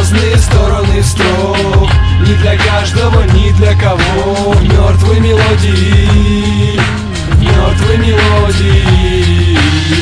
разные стороны строк, не для каждого, ни для кого. Мертвые мелодии, мертвые мелодии.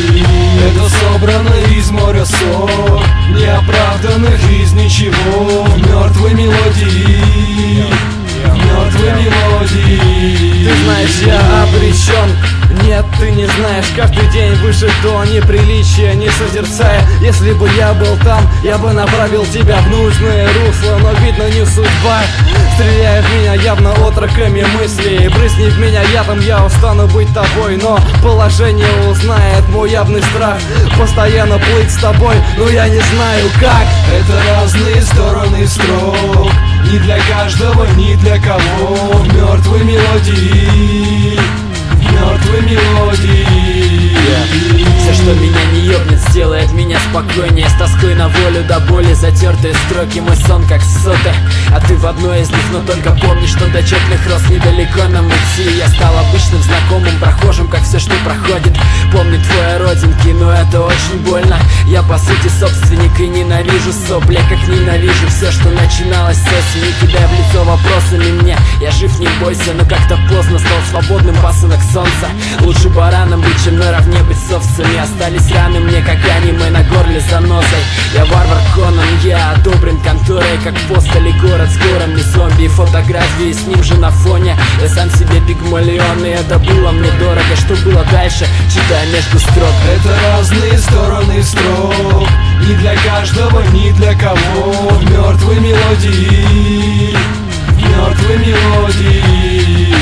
Это собрано из моря сок, неоправданных из ничего. Мертвые мелодии, мертвые мелодии. Ты знаешь, я обречен. Нет, ты не знаешь, каждый день выше до неприличия, не созерцая. Если бы я был там, я бы направил тебя в нужное русло, но видно не судьба. Стреляя в меня явно отроками мыслей, брызни в меня ядом, я устану быть тобой. Но положение узнает мой явный страх постоянно плыть с тобой, но я не знаю как. Это разные стороны строк, не для каждого, ни для кого. Мертвые мелодии, мертвые мелодии. Все, что меня не ёбнет, сделает меня спокойнее. С тоской на волю до боли затертые строки. Мой сон как соты, а ты в одной из них. Но только помни, что до четных рост недалеко нам идти. Я стал обычным знакомым прохожим, как все, что проходит. Помню твои родинки, но это очень больно. Я по сути собственник и ненавижу сопли, как ненавижу все, что начиналось с осени. Кидая в лицо вопросами мне, я жив, не бойся. Но как-то поздно стал свободным, пасынок солнца. Лучше бараном быть, чем наравне быть с овцами. Остались раны мне, как аниме на горле занозой. Я варвар Конан, я одобрен конторой, как постали город с горами зомби и фотографии с ним же на фоне. Я сам себе пигмалион, и это было мне дорого. Что было дальше, читая между строк. Это разные стороны строк, не для каждого, ни для кого. Мертвые мелодии, мертвые мелодии.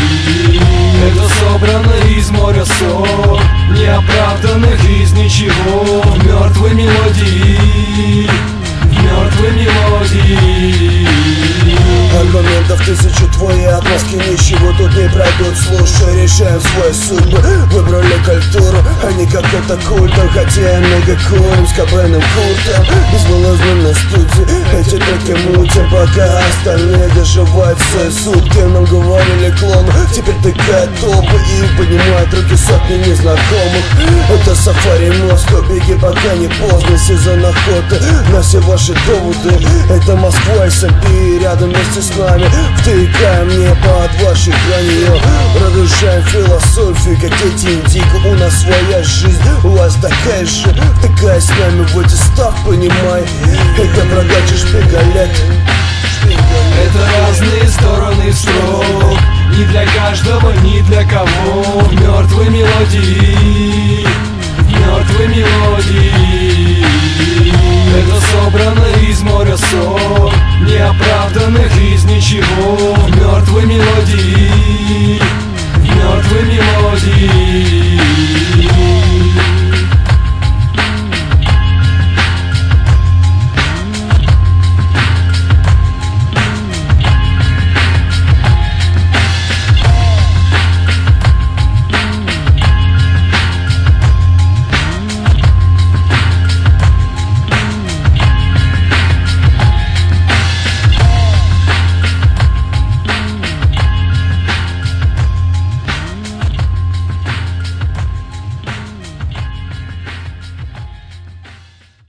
Это собрано из моря сок, неоправданных из ничего. Мертвые мелодии, мертвые мелодии. Аргументов тысячу, твои отмазки ничего тут не пройдут. Слушай, решаем свои судьбы, выбрали культуру, а не какой-то культом. Хотя много курим с кабельным куртом, безвылазным на студии. Эти треки мутим, пока остальные доживают свои сутки. Нам говорили клоны, теперь ты готова и поднимают руки сотни незнакомых. Это сафари Москва, беги пока не поздно. Сезон охоты на все ваши доводы. Это Москва и СМП рядом вместе с нами. Втыкаем мне под ваши грани. Продолжаем философию, как эти индиго. У нас своя жизнь, у вас такая же. Втыкай с нами в эти став, понимай. Это продача шпигалет. Это разные стороны строк, не для каждого, ни для кого. Мертвые мелодии, мертвые мелодии. Это собрано из моря сок, неоправданных из ничего. Мертвые мелодии.